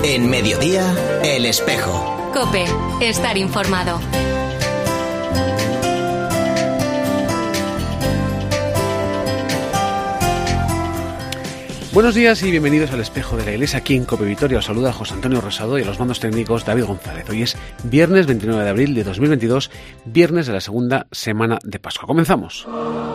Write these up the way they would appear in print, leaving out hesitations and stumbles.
En Mediodía, El Espejo. COPE, estar informado. Buenos días y bienvenidos al Espejo de la Iglesia. Aquí en COPE Vitoria os saluda José Antonio Rosado y a los mandos técnicos David González. Hoy es viernes 29 de abril de 2022, viernes de la segunda semana de Pascua. Comenzamos.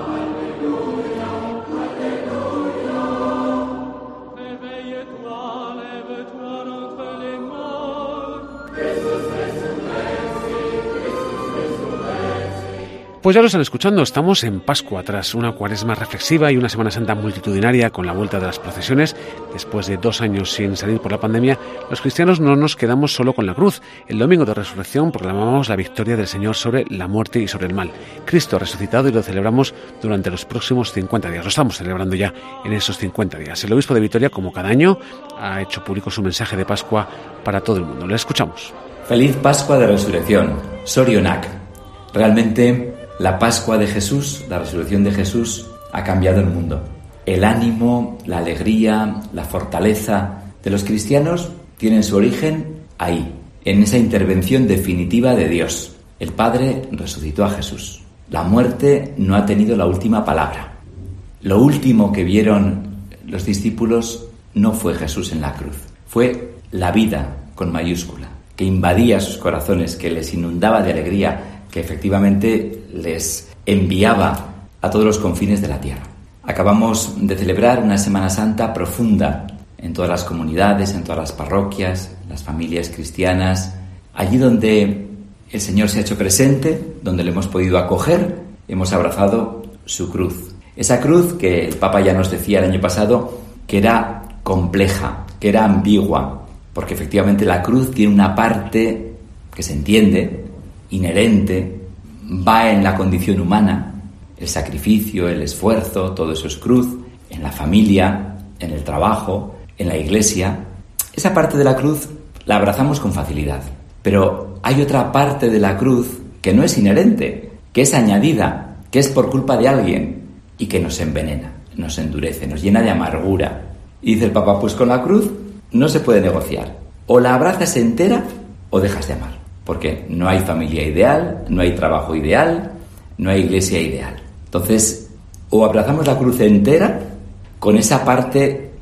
Pues ya lo están escuchando, estamos en Pascua, tras una cuaresma reflexiva y una Semana Santa multitudinaria con la vuelta de las procesiones. Después de 2 años sin salir por la pandemia, los cristianos no nos quedamos solo con la cruz. El domingo de resurrección proclamamos la victoria del Señor sobre la muerte y sobre el mal. Cristo ha resucitado y lo celebramos durante los próximos 50 días. Lo estamos celebrando ya en esos 50 días. El obispo de Vitoria, como cada año, ha hecho público su mensaje de Pascua para todo el mundo. Le escuchamos. Feliz Pascua de Resurrección, Sorionak. Realmente la Pascua de Jesús, la resurrección de Jesús, ha cambiado el mundo. El ánimo, la alegría, la fortaleza de los cristianos tienen su origen ahí, en esa intervención definitiva de Dios. El Padre resucitó a Jesús. La muerte no ha tenido la última palabra. Lo último que vieron los discípulos no fue Jesús en la cruz, fue la vida con mayúscula, que invadía sus corazones, que les inundaba de alegría, que efectivamente les enviaba a todos los confines de la tierra. Acabamos de celebrar una Semana Santa profunda en todas las comunidades, en todas las parroquias, las familias cristianas, allí donde el Señor se ha hecho presente, donde le hemos podido acoger, hemos abrazado su cruz. Esa cruz que el Papa ya nos decía el año pasado que era compleja, que era ambigua, porque efectivamente la cruz tiene una parte que se entiende, inherente, va en la condición humana, el sacrificio, el esfuerzo, todo eso es cruz, en la familia, en el trabajo, en la iglesia. Esa parte de la cruz la abrazamos con facilidad, pero hay otra parte de la cruz que no es inherente, que es añadida, que es por culpa de alguien y que nos envenena, nos endurece, nos llena de amargura. Y dice el Papa, pues con la cruz no se puede negociar, o la abrazas entera o dejas de amar. Porque no hay familia ideal, no hay trabajo ideal, no hay iglesia ideal. Entonces, o abrazamos la cruz entera con esa parte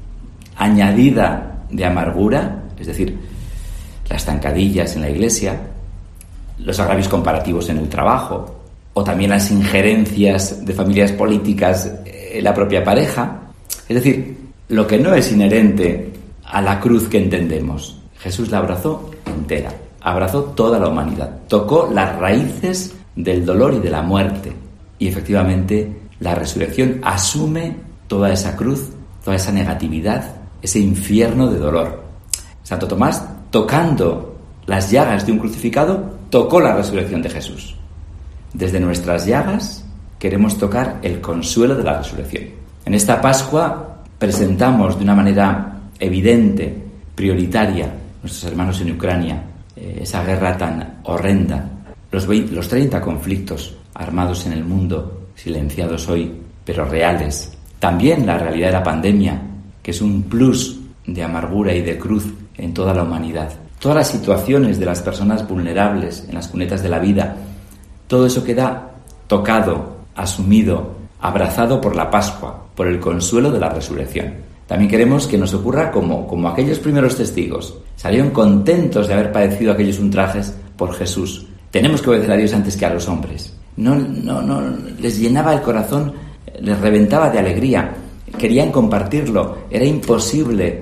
añadida de amargura, es decir, las zancadillas en la iglesia, los agravios comparativos en el trabajo, o también las injerencias de familias políticas en la propia pareja. Es decir, lo que no es inherente a la cruz que entendemos. Jesús la abrazó entera. Abrazó toda la humanidad, tocó las raíces del dolor y de la muerte. Y efectivamente la resurrección asume toda esa cruz, toda esa negatividad, ese infierno de dolor. Santo Tomás, tocando las llagas de un crucificado, tocó la resurrección de Jesús. Desde nuestras llagas queremos tocar el consuelo de la resurrección. En esta Pascua presentamos de una manera evidente, prioritaria, a nuestros hermanos en Ucrania, esa guerra tan horrenda, los 30 conflictos armados en el mundo, silenciados hoy, pero reales. También la realidad de la pandemia, que es un plus de amargura y de cruz en toda la humanidad. Todas las situaciones de las personas vulnerables en las cunetas de la vida, todo eso queda tocado, asumido, abrazado por la Pascua, por el consuelo de la resurrección. También queremos que nos ocurra como aquellos primeros testigos. Salieron contentos de haber padecido aquellos ultrajes por Jesús. Tenemos que obedecer a Dios antes que a los hombres. No, les llenaba el corazón, les reventaba de alegría. Querían compartirlo. Era imposible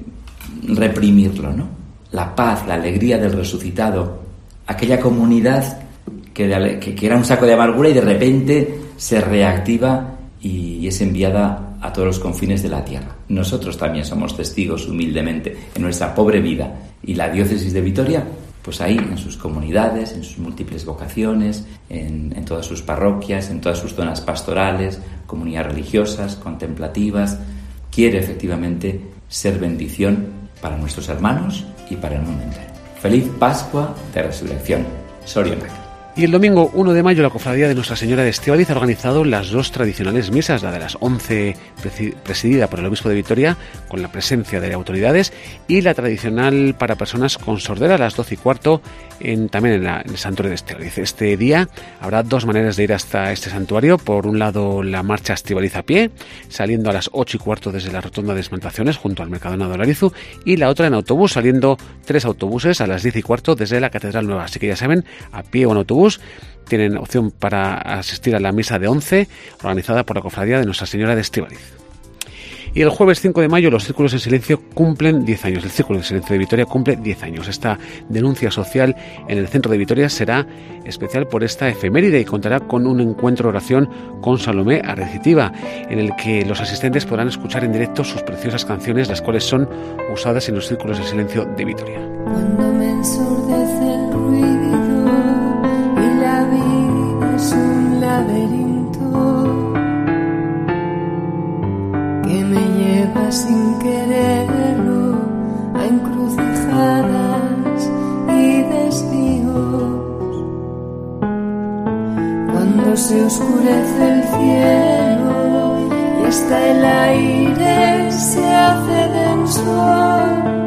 reprimirlo, ¿no? La paz, la alegría del resucitado. Aquella comunidad que era un saco de amargura y de repente se reactiva y es enviada a todos los confines de la tierra. Nosotros también somos testigos humildemente en nuestra pobre vida. Y la diócesis de Vitoria, pues ahí en sus comunidades, en sus múltiples vocaciones, en todas sus parroquias, en todas sus zonas pastorales, comunidades religiosas, contemplativas, quiere efectivamente ser bendición para nuestros hermanos y para el mundo entero. Feliz Pascua de Resurrección. Sorionak. Y el domingo 1 de mayo la Cofradía de Nuestra Señora de Estíbaliz ha organizado las dos tradicionales misas, la de las 11 presidida por el obispo de Vitoria con la presencia de autoridades y la tradicional para personas con sordera a las 12:15 también en el santuario de Estíbaliz. Este día habrá dos maneras de ir hasta este santuario. Por un lado la marcha Estíbaliz a pie, saliendo a las 8:15 desde la rotonda de Esmantaciones junto al Mercadona de Olarizu, y la otra en autobús, saliendo 3 autobuses a las 10:15 desde la Catedral Nueva. Así que ya saben, a pie o en autobús tienen opción para asistir a la misa de 11 organizada por la Cofradía de Nuestra Señora de Estíbaliz. Y el jueves 5 de mayo los Círculos en Silencio cumplen 10 años. El Círculo de Silencio de Vitoria cumple 10 años. Esta denuncia social en el centro de Vitoria será especial por esta efeméride y contará con un encuentro de oración con Salomé Arrecitiva, en el que los asistentes podrán escuchar en directo sus preciosas canciones, las cuales son usadas en los Círculos de Silencio de Vitoria. Cuando me ensordece el ruido y la vida es un laberinto que me lleva sin quererlo a encrucijadas y desvíos. Cuando se oscurece el cielo y hasta el aire se hace denso,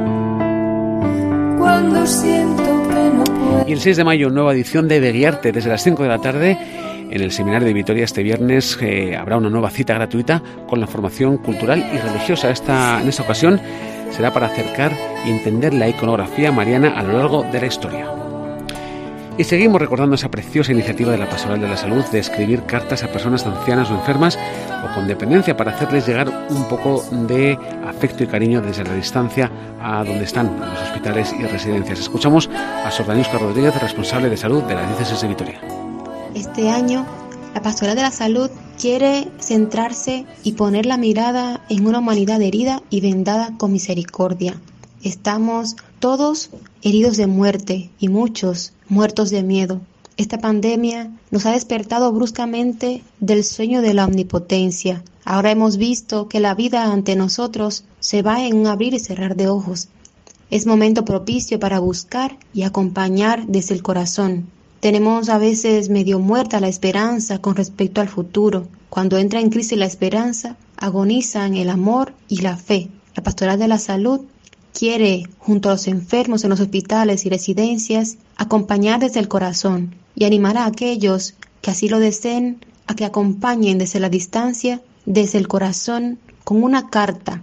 cuando siento que no puedo. Y el 6 de mayo, nueva edición de Beguiarte desde las 5 de la tarde. En el Seminario de Vitoria este viernes habrá una nueva cita gratuita con la formación cultural y religiosa. En esta ocasión será para acercar y entender la iconografía mariana a lo largo de la historia. Y seguimos recordando esa preciosa iniciativa de la Pastoral de la Salud de escribir cartas a personas ancianas o enfermas o con dependencia para hacerles llegar un poco de afecto y cariño desde la distancia a donde están, en los hospitales y residencias. Escuchamos a Sor Daniuska Rodríguez, responsable de salud de la Diócesis de Vitoria. Este año, la Pastoral de la Salud quiere centrarse y poner la mirada en una humanidad herida y vendada con misericordia. Estamos todos heridos de muerte y muchos muertos de miedo. Esta pandemia nos ha despertado bruscamente del sueño de la omnipotencia. Ahora hemos visto que la vida ante nosotros se va en un abrir y cerrar de ojos. Es momento propicio para buscar y acompañar desde el corazón. Tenemos a veces medio muerta la esperanza con respecto al futuro. Cuando entra en crisis la esperanza, agonizan el amor y la fe. La Pastoral de la Salud quiere, junto a los enfermos en los hospitales y residencias, acompañar desde el corazón y animar a aquellos que así lo deseen a que acompañen desde la distancia, desde el corazón, con una carta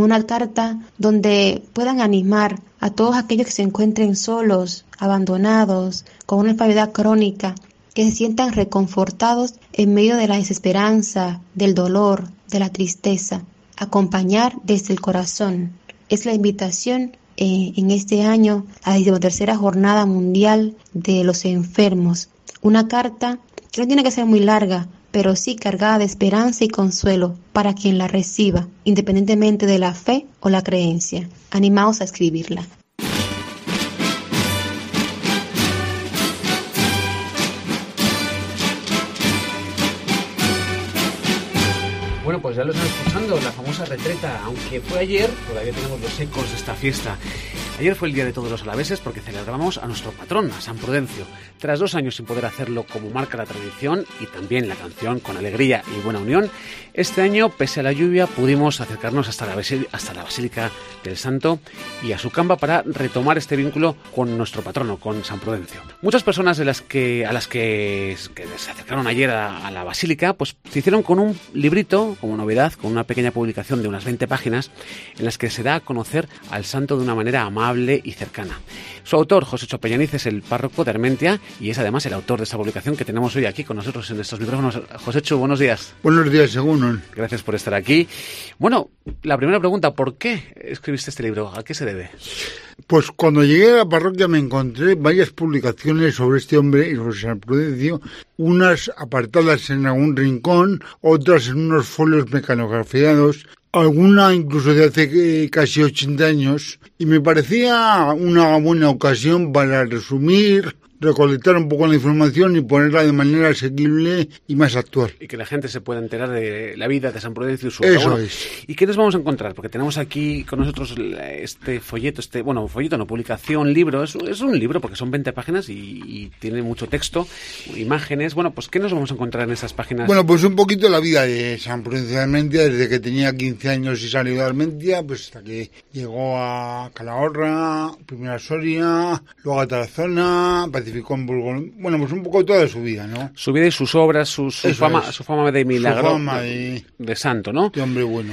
donde puedan animar a todos aquellos que se encuentren solos, abandonados, con una enfermedad crónica, que se sientan reconfortados en medio de la desesperanza, del dolor, de la tristeza. Acompañar desde el corazón. Es la invitación en este año a la 13ª Jornada Mundial de los Enfermos. Una carta que no tiene que ser muy larga, pero sí cargada de esperanza y consuelo para quien la reciba, independientemente de la fe o la creencia. Animaos a escribirla. Bueno, pues ya lo están escuchando, la famosa retreta, aunque fue ayer, todavía tenemos los ecos de esta fiesta. Ayer fue el Día de Todos los Alaveses porque celebramos a nuestro patrón, a San Prudencio. Tras 2 años sin poder hacerlo como marca la tradición y también la canción con alegría y buena unión, este año, pese a la lluvia, pudimos acercarnos hasta la Basílica del Santo y a su camba para retomar este vínculo con nuestro patrono, con San Prudencio. Muchas personas a las que se acercaron ayer a la Basílica, pues se hicieron con un librito, como novedad, con una pequeña publicación de unas 20 páginas, en las que se da a conocer al santo de una manera amable y cercana. Su autor, Josécho Peñaniz, es el párroco de Armentia y es además el autor de esta publicación que tenemos hoy aquí con nosotros en estos micrófonos. Josécho, buenos días. Buenos días, según. Gracias por estar aquí. Bueno, la primera pregunta, ¿por qué escribiste este libro? ¿A qué se debe? Pues cuando llegué a la parroquia me encontré varias publicaciones sobre este hombre y sobre San Prudencio, unas apartadas en algún rincón, otras en unos folios mecanografiados, alguna incluso de hace casi 80 años, y me parecía una buena ocasión para resumir recolectar un poco la información y ponerla de manera asequible y más actual. Y que la gente se pueda enterar de la vida de San Prudencio y su obra. Eso es. ¿Y qué nos vamos a encontrar? Porque tenemos aquí con nosotros este folleto, publicación, libro. Es un libro porque son 20 páginas y tiene mucho texto, imágenes. Bueno, pues ¿qué nos vamos a encontrar en esas páginas? Bueno, pues un poquito la vida de San Prudencio de Armentia, desde que tenía 15 años y salió de Armentia, pues hasta que llegó a Calahorra, primero a Soria, luego a Tarazona, pacificó en Burgos. Bueno, pues un poco toda su vida, ¿no? Su vida y sus obras, su fama de milagro, su fama de santo, ¿no? De hombre bueno.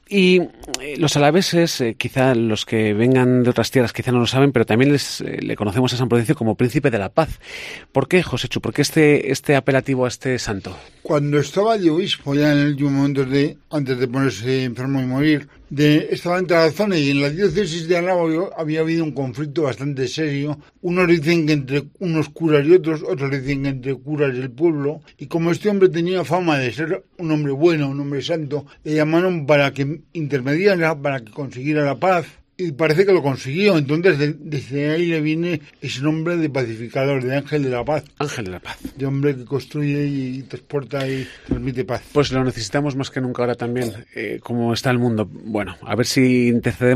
Y los alaveses, quizá los que vengan de otras tierras quizá no lo saben, pero también le conocemos a San Prudencio como príncipe de la paz. ¿Por qué, Joséchu? ¿Por qué este apelativo a este santo? Cuando estaba de obispo, ya en el último momento antes de ponerse enfermo y morir, estaba en Tarazona y en la diócesis de Álava había habido un conflicto bastante serio. Unos dicen que entre unos curas y otros dicen que entre curas y el pueblo. Y como este hombre tenía fama de ser un hombre bueno, un hombre santo, le llamaron para que intermediara, para que consiguiera la paz. Y parece que lo consiguió, entonces desde ahí le viene ese nombre de pacificador, de ángel de la paz. Ángel de la paz. De hombre que construye y transporta y transmite paz. Pues lo necesitamos más que nunca ahora también, como está el mundo. Bueno, a ver si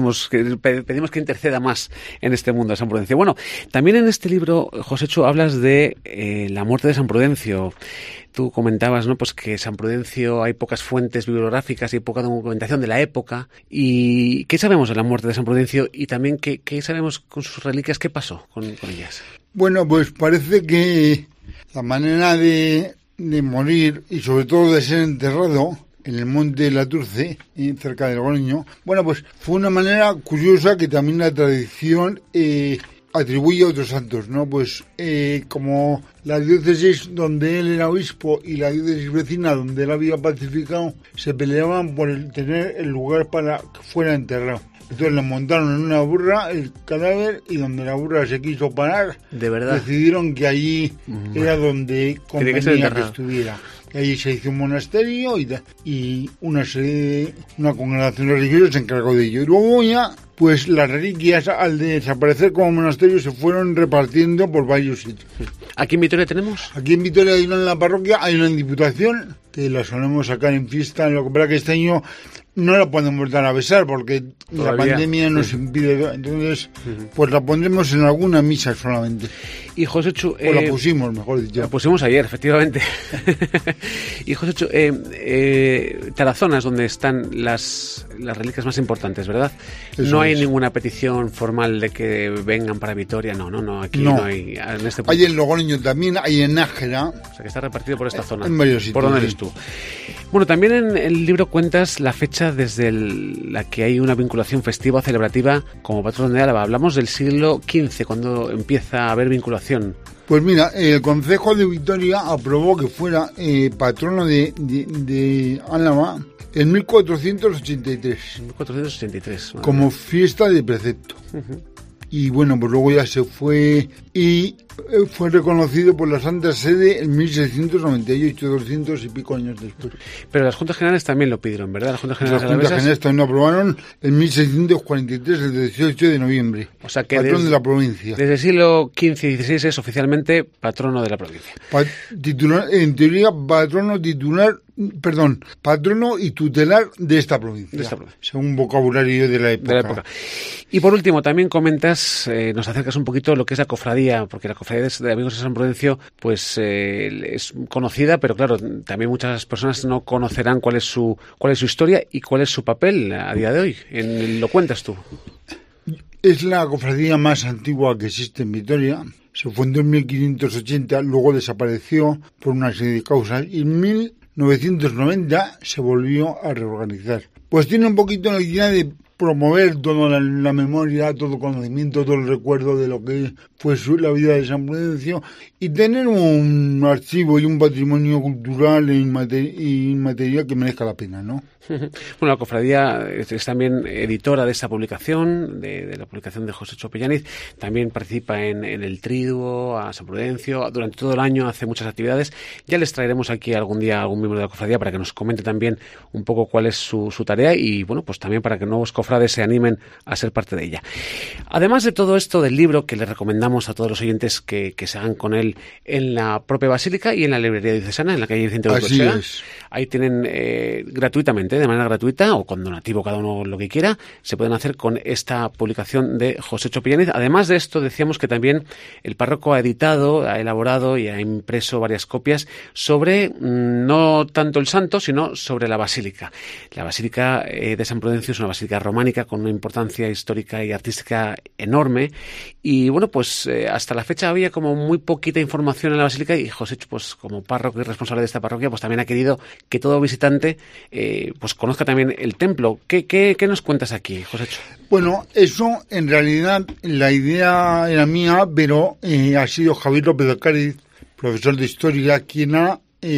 pedimos que interceda más en este mundo de San Prudencio. Bueno, también en este libro, Joséchu, hablas de la muerte de San Prudencio. Tú comentabas, ¿no?, pues que San Prudencio hay pocas fuentes bibliográficas y poca documentación de la época. ¿Y qué sabemos de la muerte de San Prudencio? Y también, ¿qué sabemos con sus reliquias? ¿Qué pasó con ellas? Bueno, pues parece que la manera de morir y sobre todo de ser enterrado en el monte de la Turce, cerca del Logroño, bueno, pues fue una manera curiosa que también la tradición atribuye a otros santos, ¿no? Pues como la diócesis donde él era obispo y la diócesis vecina donde él había pacificado se peleaban por tener el lugar para que fuera enterrado. Entonces le montaron en una burra el cadáver y donde la burra se quiso parar, ¿de verdad? Decidieron que allí era donde convenía que estuviera. Y allí se hizo un monasterio y una congregación religiosa se encargó de ello. Y luego ya, pues las reliquias al desaparecer como monasterio se fueron repartiendo por varios sitios. ¿Aquí en Vitoria tenemos? Aquí en Vitoria hay una en la parroquia, hay una en Diputación, que la solemos sacar en fiesta, lo que pasa que este año no la podemos dar a besar porque la pandemia nos impide, entonces pues la pondremos en alguna misa solamente. Y Joséchu, o la pusimos, mejor dicho. La pusimos ayer, efectivamente. Y Joséchu, Tarazona es donde están las reliquias más importantes, ¿verdad? Eso no hay es. ninguna petición formal de que vengan para Vitoria, no, aquí no hay. En este punto. Hay en Logroño también, hay en Nájera. O sea que está repartido por esta zona. En varios sitios. ¿Por dónde eres tú? Bueno, también en el libro cuentas la fecha desde la que hay una vinculación festiva o celebrativa como patrón de Álava. Hablamos del siglo XV, cuando empieza a haber vinculación. Pues mira, el Concejo de Vitoria aprobó que fuera patrono de Álava en 1483. 1483. Como fiesta de precepto. Y bueno, pues luego ya se fue y fue reconocido por la Santa Sede en 1698, 200 y pico años después. Pero las Juntas Generales también lo pidieron, ¿verdad? Las Juntas Generales también lo aprobaron en 1643, el 18 de noviembre. O sea que patrón de la provincia. Desde el siglo XV y XVI es oficialmente patrono de la provincia. En teoría, patrono y tutelar de esta provincia. Según vocabulario de la época. Y por último, también comentas, nos acercas un poquito lo que es la cofradía, porque la cofradía de Amigos de San Prudencio pues es conocida, pero claro, también muchas personas no conocerán cuál es su historia y cuál es su papel a día de hoy. Lo cuentas tú. Es la cofradía más antigua que existe en Vitoria. Se fundó en 1580, luego desapareció por una serie de causas y en 1990 se volvió a reorganizar. Pues tiene un poquito la idea de promover toda la memoria, todo conocimiento, todo el recuerdo de lo que fue la vida de San Prudencio y tener un archivo y un patrimonio cultural e inmaterial que merezca la pena, ¿no? Bueno, la cofradía es también editora de esta publicación, de la publicación de Joséchu Opellaniz. También participa en el Triduo, a San Prudencio. Durante todo el año hace muchas actividades. Ya les traeremos aquí algún día a algún miembro de la cofradía para que nos comente también un poco cuál es su tarea y, bueno, pues también para que nuevos cofrades cofrades se animen a ser parte de ella. Además de todo esto del libro, que les recomendamos a todos los oyentes que se hagan con él en la propia Basílica y en la librería diocesana, en la calle Vicente Goicoechea. Ahí tienen gratuitamente, de manera gratuita o con donativo, cada uno lo que quiera, se pueden hacer con esta publicación de Josécho Pillaniz. Además de esto, decíamos que también el párroco ha editado, ha elaborado y ha impreso varias copias sobre no tanto el santo, sino sobre la Basílica. La Basílica de San Prudencio es una basílica románica con una importancia histórica y artística enorme. Y bueno, pues hasta la fecha había como muy poquita información en la Basílica y Josécho, pues como párroco y responsable de esta parroquia, pues también ha querido que todo visitante pues conozca también el templo. ¿Qué nos cuentas aquí, Josécho? Bueno, eso en realidad la idea era mía, pero ha sido Javier López de Cáriz, profesor de historia, quien ha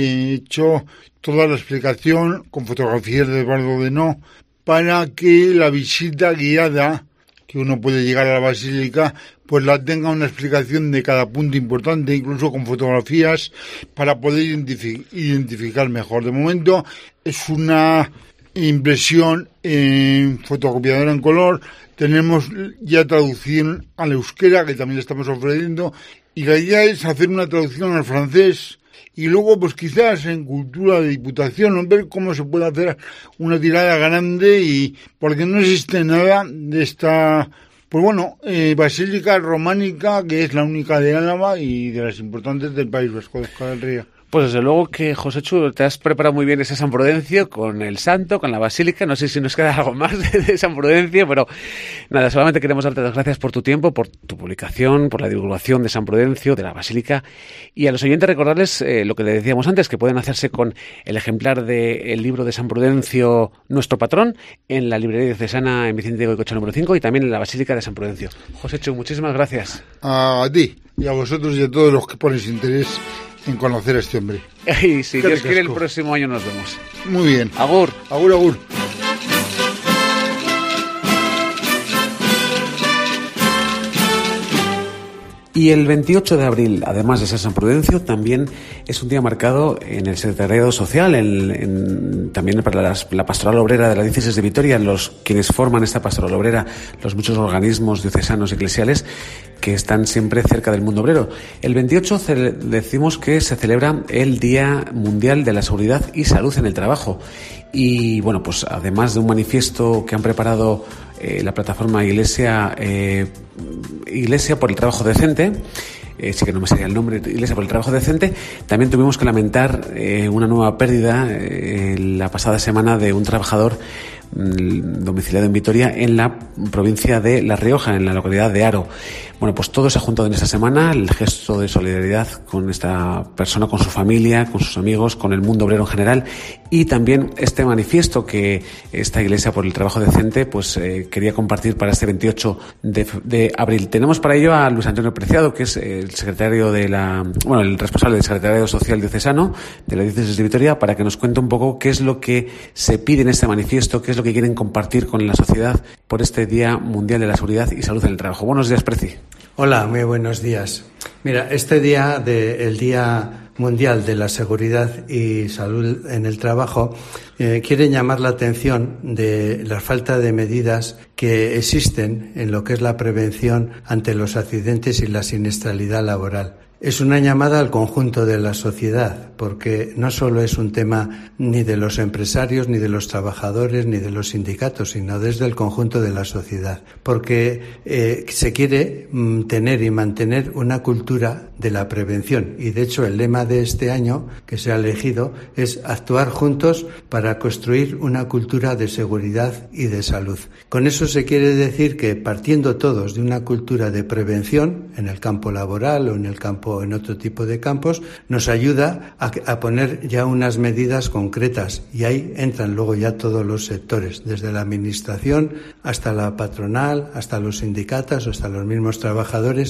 hecho toda la explicación con fotografías de Eduardo Denó para que la visita guiada que uno puede llegar a la Basílica pues la tenga una explicación de cada punto importante, incluso con fotografías para poder identificar mejor. De momento es una impresión en fotocopiadora en color, tenemos ya traducción al euskera que también le estamos ofreciendo y la idea es hacer una traducción al francés y luego pues quizás en cultura de Diputación ver cómo se puede hacer una tirada grande y porque no existe nada de esta pues bueno, basílica románica que es la única de Álava y de las importantes del País Vasco de Euskal Herria. Pues desde luego que, Josécho, te has preparado muy bien ese San Prudencio con el santo, con la basílica. No sé si nos queda algo más de San Prudencio, pero nada, solamente queremos darte las gracias por tu tiempo, por tu publicación, por la divulgación de San Prudencio, de la basílica. Y a los oyentes recordarles lo que le decíamos antes, que pueden hacerse con el ejemplar del libro de San Prudencio, Nuestro Patrón, en la librería diocesana en Vicente Goicoechea número 5 y también en la Basílica de San Prudencio. Josécho, muchísimas gracias. A ti y a vosotros y a todos los que ponéis interés en conocer a este hombre. Y si Dios quiere, el próximo año nos vemos. Muy bien. Agur. Agur, agur. Y el 28 de abril, además de ser San Prudencio, también es un día marcado en el Secretariado Social, también para la Pastoral Obrera de la Diócesis de Vitoria, quienes forman esta Pastoral Obrera, los muchos organismos diocesanos eclesiales que están siempre cerca del mundo obrero. El 28 decimos que se celebra el Día Mundial de la Seguridad y Salud en el Trabajo. Y bueno, pues además de un manifiesto que han preparado la plataforma Iglesia por el Trabajo Decente, sí que no me salía el nombre, Iglesia por el Trabajo Decente, también tuvimos que lamentar una nueva pérdida la pasada semana de un trabajador domiciliado en Vitoria, en la provincia de La Rioja, en la localidad de Haro. Bueno, pues todo se ha juntado en esta semana, el gesto de solidaridad con esta persona, con su familia, con sus amigos, con el mundo obrero en general, y también este manifiesto que esta Iglesia por el Trabajo Decente pues quería compartir para este 28 de abril. Tenemos para ello a Luis Antonio Preciado, que es el secretario el responsable del Secretariado Social Diocesano de la Diócesis de Vitoria, para que nos cuente un poco qué es lo que se pide en este manifiesto, qué es lo que quieren compartir con la sociedad por este Día Mundial de la Seguridad y Salud en el Trabajo. Buenos días, Preci. Hola, muy buenos días. Mira, este día, el Día Mundial de la Seguridad y Salud en el Trabajo, quiere llamar la atención de la falta de medidas que existen en lo que es la prevención ante los accidentes y la siniestralidad laboral. Es una llamada al conjunto de la sociedad, porque no solo es un tema ni de los empresarios, ni de los trabajadores, ni de los sindicatos, sino desde el conjunto de la sociedad, porque se quiere tener y mantener una cultura de la prevención. Y de hecho el lema de este año que se ha elegido es actuar juntos para construir una cultura de seguridad y de salud. Con eso se quiere decir que partiendo todos de una cultura de prevención en el campo laboral o en otro tipo de campos, nos ayuda a poner ya unas medidas concretas, y ahí entran luego ya todos los sectores, desde la administración hasta la patronal, hasta los sindicatos, hasta los mismos trabajadores,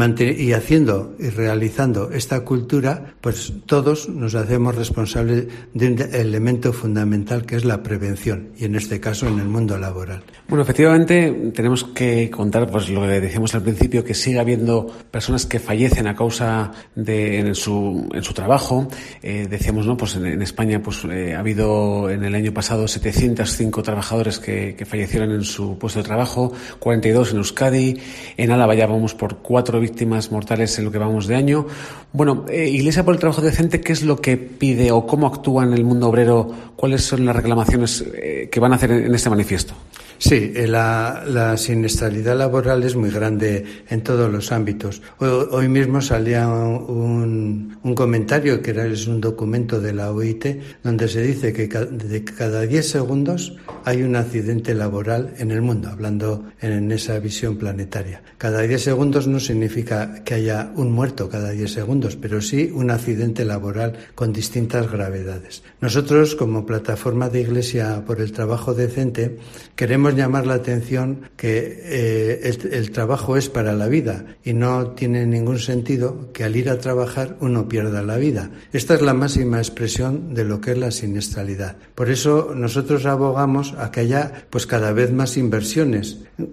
y haciendo y realizando esta cultura, pues todos nos hacemos responsables de un elemento fundamental que es la prevención, y en este caso en el mundo laboral. Bueno, efectivamente tenemos que contar pues lo que decíamos al principio, que sigue habiendo personas que fallecen a causa causa en su trabajo. Decíamos, ¿no? Pues en España pues ha habido en el año pasado 705 trabajadores que fallecieron en su puesto de trabajo, 42 en Euskadi. En Álava ya vamos por 4 víctimas mortales en lo que vamos de año. Bueno, Iglesia por el Trabajo Decente, ¿qué es lo que pide o cómo actúa en el mundo obrero? ¿Cuáles son las reclamaciones que van a hacer en este manifiesto? Sí, la siniestralidad laboral es muy grande en todos los ámbitos. Hoy mismo salía un comentario que es un documento de la OIT donde se dice que de cada 10 segundos hay un accidente laboral en el mundo, hablando en esa visión planetaria. Cada 10 segundos no significa que haya un muerto cada 10 segundos, pero sí un accidente laboral con distintas gravedades. Nosotros, como plataforma de Iglesia por el Trabajo Decente, queremos llamar la atención que el trabajo es para la vida y no tiene ningún sentido que al ir a trabajar uno pierda la vida. Esta es la máxima expresión de lo que es la siniestralidad. Por eso nosotros abogamos a que haya pues cada vez más inversiones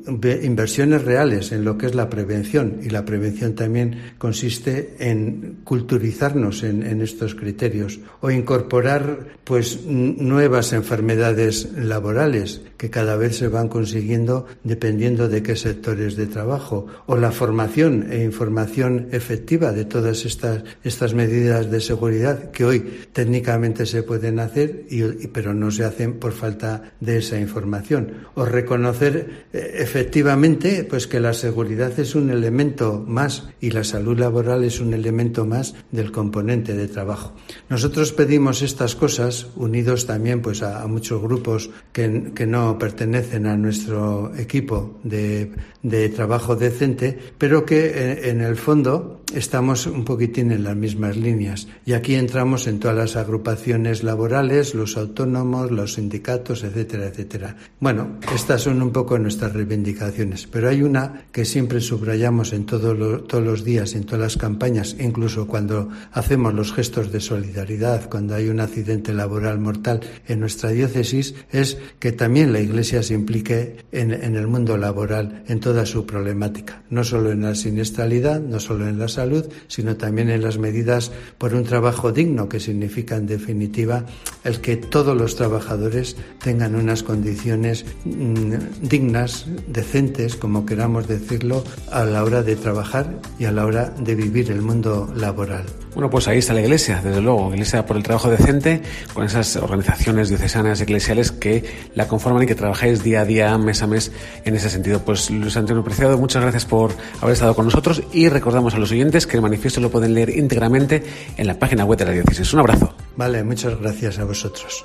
reales en lo que es la prevención, y la prevención también consiste en culturizarnos en estos criterios o incorporar pues nuevas enfermedades laborales que cada vez se van consiguiendo dependiendo de qué sectores de trabajo, o la formación e información efectiva de todas estas medidas de seguridad que hoy técnicamente se pueden hacer pero no se hacen por falta de esa información, o reconocer efectivamente pues que la seguridad es un elemento más y la salud laboral es un elemento más del componente de trabajo. Nosotros pedimos estas cosas unidos también pues a muchos grupos que no pertenecen a nuestro equipo de trabajo decente, pero que en el fondo estamos un poquitín en las mismas líneas. Y aquí entramos en todas las agrupaciones laborales, los autónomos, los sindicatos, etcétera, etcétera. Bueno, estas son un poco nuestras reivindicaciones, pero hay una que siempre subrayamos en todos los días, en todas las campañas, incluso cuando hacemos los gestos de solidaridad, cuando hay un accidente laboral mortal en nuestra diócesis, es que también la Iglesia se implique en el mundo laboral, en toda su problemática, no solo en la siniestralidad, no solo en la salud, sino también en las medidas por un trabajo digno, que significa en definitiva el que todos los trabajadores tengan unas condiciones dignas, decentes, como queramos decirlo, a la hora de trabajar y a la hora de vivir el mundo laboral. Bueno, pues ahí está la Iglesia, desde luego, Iglesia por el Trabajo Decente, con esas organizaciones diocesanas eclesiales que la conforman y que trabajáis día a día, mes a mes, en ese sentido. Pues Luis Antonio Preciado, muchas gracias por haber estado con nosotros, y recordamos a los oyentes que el manifiesto lo pueden leer íntegramente en la página web de la diócesis. Un abrazo. Vale, muchas gracias a vosotros.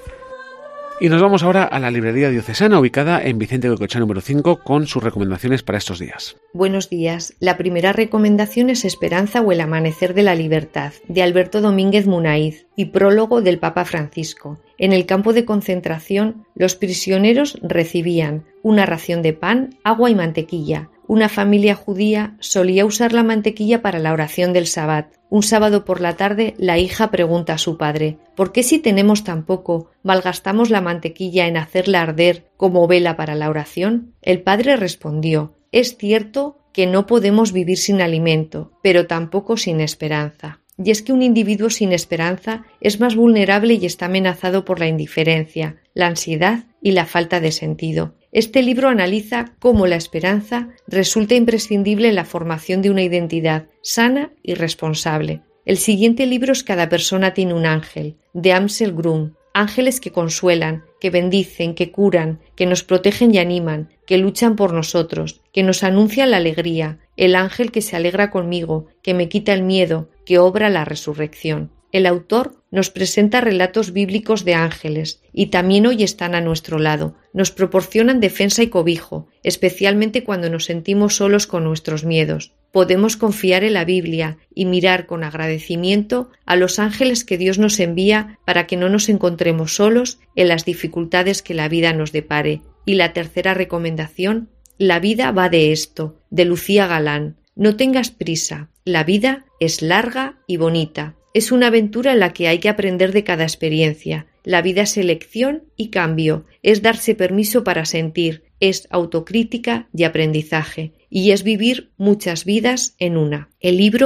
Y nos vamos ahora a la librería diocesana, ubicada en Vicente Goicoechea número 5, con sus recomendaciones para estos días. Buenos días. La primera recomendación es Esperanza o el amanecer de la libertad, de Alberto Domínguez Munaiz, y prólogo del Papa Francisco. En el campo de concentración, los prisioneros recibían una ración de pan, agua y mantequilla. Una familia judía solía usar la mantequilla para la oración del Sabbat. Un sábado por la tarde, la hija pregunta a su padre: ¿por qué, si tenemos tan poco, malgastamos la mantequilla en hacerla arder como vela para la oración? El padre respondió: es cierto que no podemos vivir sin alimento, pero tampoco sin esperanza. Y es que un individuo sin esperanza es más vulnerable y está amenazado por la indiferencia, la ansiedad y la falta de sentido. Este libro analiza cómo la esperanza resulta imprescindible en la formación de una identidad sana y responsable. El siguiente libro es Cada persona tiene un ángel, de Amsel Grün. Ángeles que consuelan, que bendicen, que curan, que nos protegen y animan, que luchan por nosotros, que nos anuncian la alegría, el ángel que se alegra conmigo, que me quita el miedo, que obra la resurrección. El autor nos presenta relatos bíblicos de ángeles, y también hoy están a nuestro lado. Nos proporcionan defensa y cobijo, especialmente cuando nos sentimos solos con nuestros miedos. Podemos confiar en la Biblia y mirar con agradecimiento a los ángeles que Dios nos envía para que no nos encontremos solos en las dificultades que la vida nos depare. Y la tercera recomendación: La vida va de esto, de Lucía Galán. No tengas prisa, la vida es larga y bonita. Es una aventura en la que hay que aprender de cada experiencia. La vida es elección y cambio, es darse permiso para sentir, es autocrítica y aprendizaje, y es vivir muchas vidas en una. El libro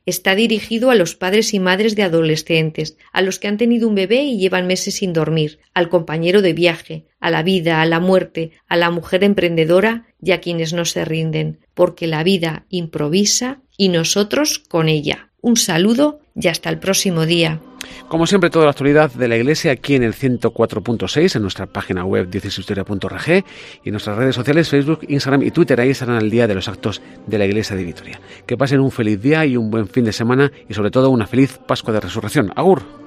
Está dirigido a los padres y madres de adolescentes, a los que han tenido un bebé y llevan meses sin dormir, al compañero de viaje, a la vida, a la muerte, a la mujer emprendedora y a quienes no se rinden, porque la vida improvisa y nosotros con ella. Un saludo y hasta el próximo día. Como siempre, toda la actualidad de la Iglesia aquí en el 104.6, en nuestra página web diocesahistoria.org y en nuestras redes sociales, Facebook, Instagram y Twitter. Ahí estarán al día de los actos de la Iglesia de Vitoria. Que pasen un feliz día y un buen fin de semana y sobre todo una feliz Pascua de Resurrección. ¡Agur!